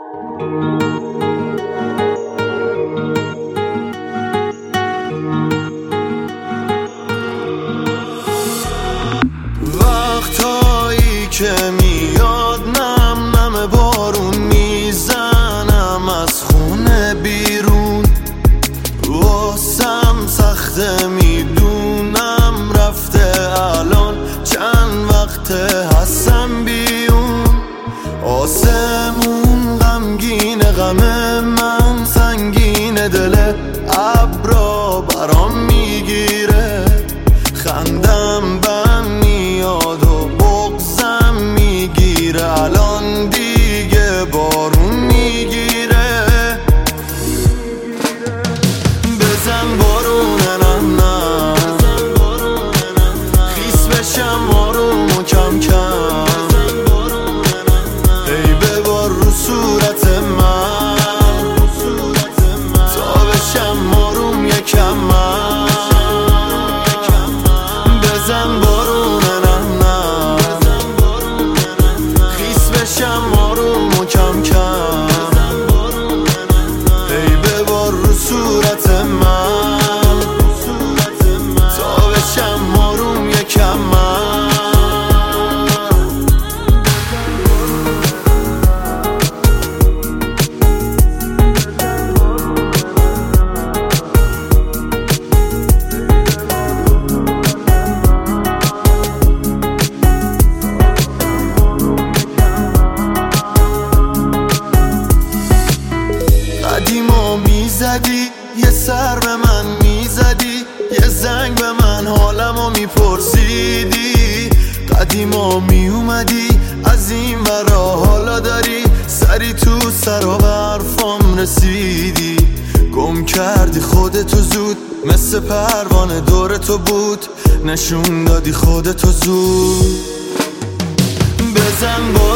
وقتایی که میاد نم نم بارون میزنم از خونه بیرون، واسم سخته میدونم رفته الان چند وقته هستم بیون. آسمون غمگینه، غم من سنگینه، دل ابرا برام میگیره، خندم بهم میاد و بغضم میگیره، الان دیگه بارون میگیره. بزن بارونه نه نه، خیس بشم آروم و کم کم، ای ببار رو صورت من تا بشم آروم یکم من. بزن بارونه نه نه، خیس بشم آروم و کم کم، ای ببار رو صورت من تا بشم آروم یکم من. قدیما میزدی یه سر به من میزدی، یه زنگ به من حالمو میپرسیدی، قدیما میومدی از این ورا، حالا داری سری تو سر و برفام رسیدی. گم کردی خودتو زود، مثل پروانه دور تو بود، نشون دادی خودتو زود. بزن